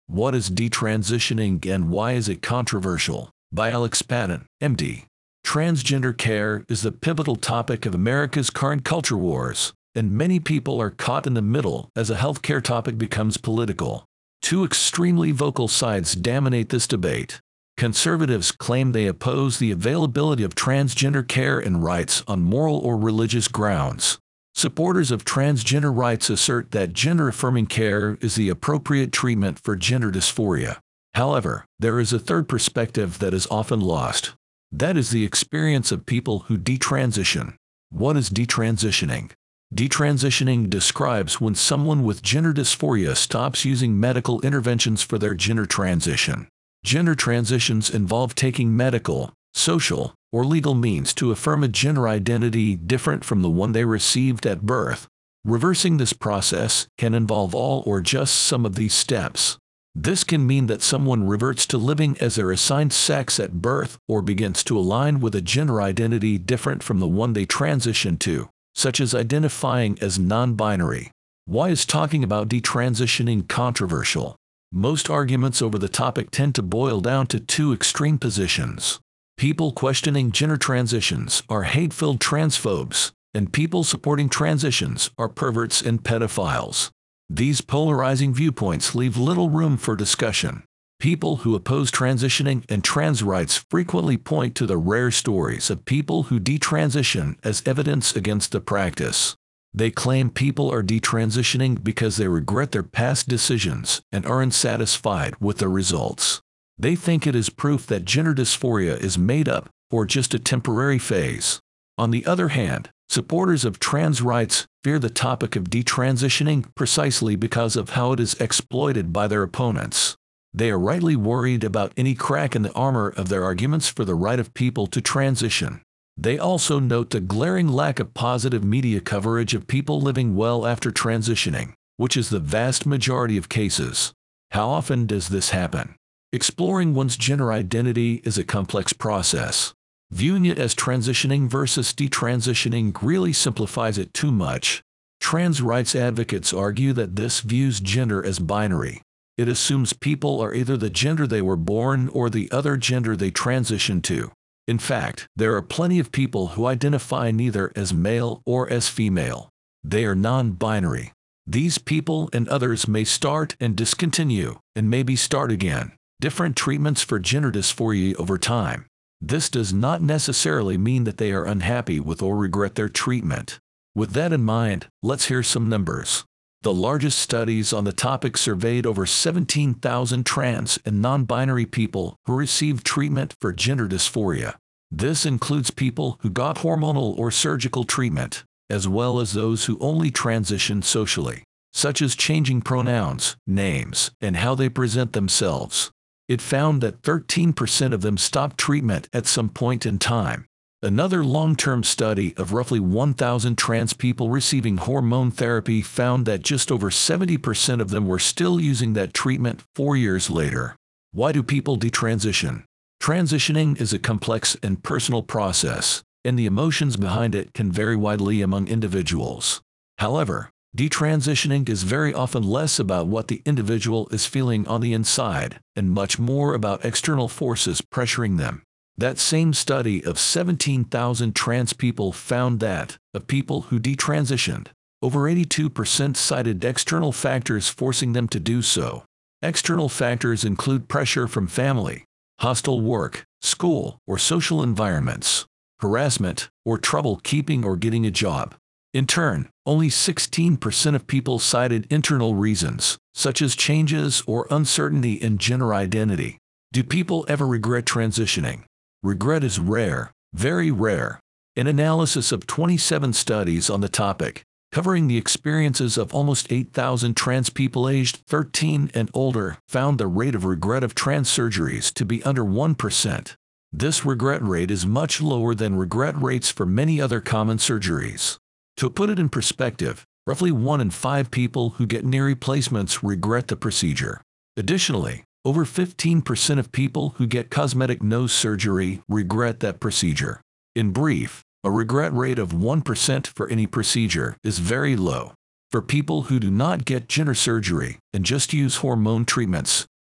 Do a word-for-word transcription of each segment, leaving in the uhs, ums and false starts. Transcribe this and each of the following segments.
What is detransitioning and why is it controversial? By Alex Patton, M D. Transgender care is the pivotal topic of America's current culture wars, and many people are caught in the middle as a healthcare topic becomes political. Two extremely vocal sides dominate this debate. Conservatives claim they oppose the availability of transgender care and rights on moral or religious grounds. Supporters of transgender rights assert that gender-affirming care is the appropriate treatment for gender dysphoria. However, there is a third perspective that is often lost. That is the experience of people who detransition. What is detransitioning? Detransitioning describes when someone with gender dysphoria stops using medical interventions for their gender transition. Gender transitions involve taking medical, social, or legal means to affirm a gender identity different from the one they received at birth. Reversing this process can involve all or just some of these steps. This can mean that someone reverts to living as their assigned sex at birth or begins to align with a gender identity different from the one they transitioned to, such as identifying as non-binary. Why is talking about detransitioning controversial? Most arguments over the topic tend to boil down to two extreme positions. People questioning gender transitions are hate-filled transphobes, and people supporting transitions are perverts and pedophiles. These polarizing viewpoints leave little room for discussion. People who oppose transitioning and trans rights frequently point to the rare stories of people who detransition as evidence against the practice. They claim people are detransitioning because they regret their past decisions and are unsatisfied with the results. They think it is proof that gender dysphoria is made up or just a temporary phase. On the other hand, supporters of trans rights fear the topic of detransitioning precisely because of how it is exploited by their opponents. They are rightly worried about any crack in the armor of their arguments for the right of people to transition. They also note the glaring lack of positive media coverage of people living well after transitioning, which is the vast majority of cases. How often does this happen? Exploring one's gender identity is a complex process. Viewing it as transitioning versus detransitioning really simplifies it too much. Trans rights advocates argue that this views gender as binary. It assumes people are either the gender they were born or the other gender they transition to. In fact, there are plenty of people who identify neither as male or as female. They are non-binary. These people and others may start and discontinue, and maybe start again, different treatments for gender dysphoria over time. This does not necessarily mean that they are unhappy with or regret their treatment. With that in mind, let's hear some numbers. The largest studies on the topic surveyed over seventeen thousand trans and non-binary people who received treatment for gender dysphoria. This includes people who got hormonal or surgical treatment, as well as those who only transitioned socially, such as changing pronouns, names, and how they present themselves. It found that thirteen percent of them stopped treatment at some point in time. Another long-term study of roughly one thousand trans people receiving hormone therapy found that just over seventy percent of them were still using that treatment four years later. Why do people detransition? Transitioning is a complex and personal process, and the emotions behind it can vary widely among individuals. However, detransitioning is very often less about what the individual is feeling on the inside, and much more about external forces pressuring them. That same study of seventeen thousand trans people found that, of people who detransitioned, over eighty-two percent cited external factors forcing them to do so. External factors include pressure from family, hostile work, school, or social environments, harassment, or trouble keeping or getting a job. In turn, only sixteen percent of people cited internal reasons, such as changes or uncertainty in gender identity. Do people ever regret transitioning? Regret is rare, very rare. An analysis of twenty-seven studies on the topic, covering the experiences of almost eight thousand trans people aged thirteen and older, found the rate of regret of trans surgeries to be under one percent. This regret rate is much lower than regret rates for many other common surgeries. To put it in perspective, roughly one in five people who get knee replacements regret the procedure. Additionally, over fifteen percent of people who get cosmetic nose surgery regret that procedure. In brief, a regret rate of one percent for any procedure is very low. For people who do not get gender surgery and just use hormone treatments,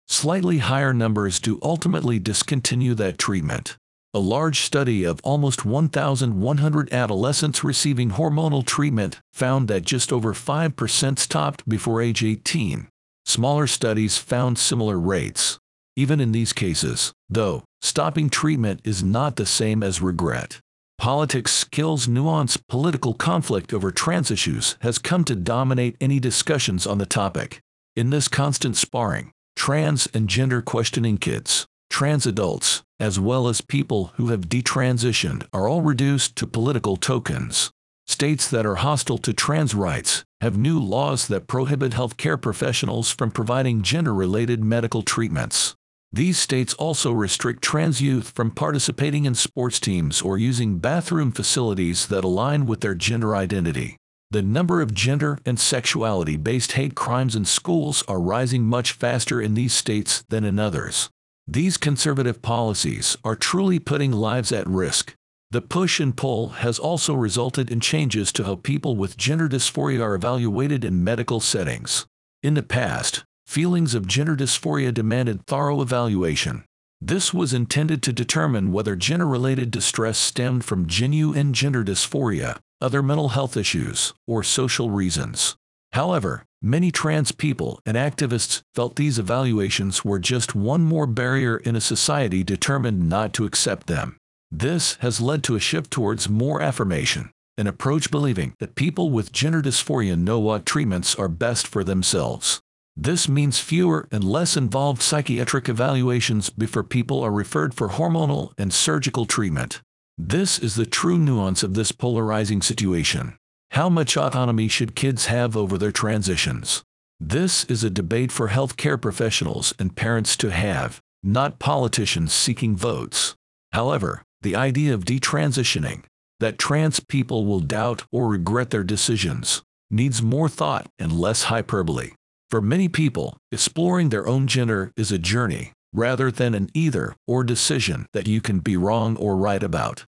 Slightly higher numbers do ultimately discontinue that treatment. A large study of almost one thousand one hundred adolescents receiving hormonal treatment found that just over five percent stopped before age eighteen. Smaller studies found similar rates. Even in these cases, though, stopping treatment is not the same as regret. Politics kills nuance. Political conflict over trans issues has come to dominate any discussions on the topic. In this constant sparring, trans and gender questioning kids, trans adults, as well as people who have detransitioned are all reduced to political tokens. States that are hostile to trans rights have new laws that prohibit healthcare professionals from providing gender-related medical treatments. These states also restrict trans youth from participating in sports teams or using bathroom facilities that align with their gender identity. The number of gender and sexuality-based hate crimes in schools are rising much faster in these states than in others. These conservative policies are truly putting lives at risk. The push and pull has also resulted in changes to how people with gender dysphoria are evaluated in medical settings. In the past, feelings of gender dysphoria demanded thorough evaluation. This was intended to determine whether gender-related distress stemmed from genuine gender dysphoria, other mental health issues, or social reasons. However, many trans people and activists felt these evaluations were just one more barrier in a society determined not to accept them. This has led to a shift towards more affirmation, an approach believing that people with gender dysphoria know what treatments are best for themselves. This means fewer and less involved psychiatric evaluations before people are referred for hormonal and surgical treatment. This is the true nuance of this polarizing situation. How much autonomy should kids have over their transitions? This is a debate for healthcare professionals and parents to have, not politicians seeking votes. However, the idea of detransitioning, that trans people will doubt or regret their decisions, needs more thought and less hyperbole. For many people, exploring their own gender is a journey, rather than an either-or decision that you can be wrong or right about.